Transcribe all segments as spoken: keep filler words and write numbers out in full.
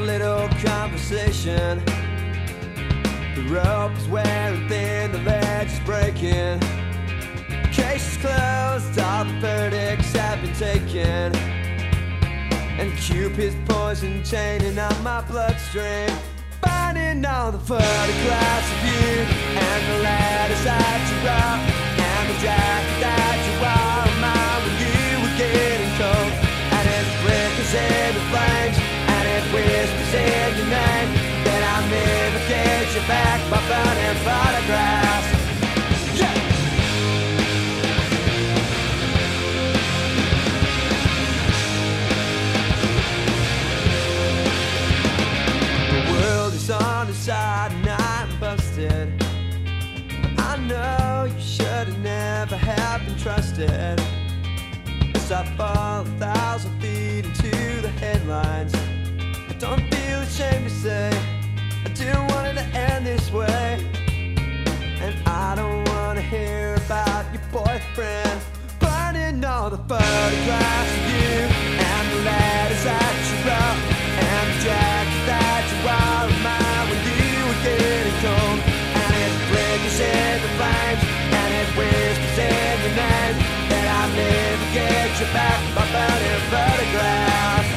little conversation. The rope is wearing thin, the ledge is breaking. Case is closed, all the verdicts have been taken. And Cupid's poison chaining on my bloodstream, finding all the photographs of you, and the letters that you wrote, and the jacket that you wore on mine when you were getting cold. And it flickers in the flames, and it whispers in your name, that I'll never get you back by burning photographs. Yeah! On the side and I'm busted, but I know you should have never have been trusted. As I fall a thousand feet into the headlines, I don't feel ashamed to say I didn't want it to end this way. And I don't want to hear about your boyfriend burning all the photographs of you, and the letters that you wrote, and the jacket that you wore on mine when you were getting cold. And it flickers in the flames, and it whispers in your name, that I'll never get you back by burning photographs.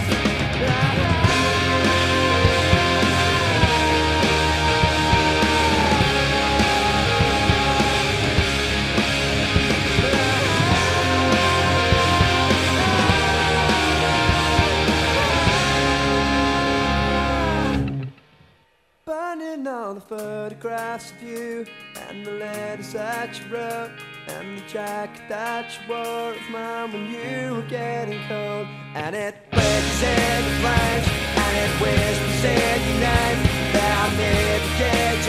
Burning all the photographs of you, and the letters that you wrote, and the jacket that you wore of mine when you were getting cold. And it flickers in the flames, and it whispers in your name, that I'll never get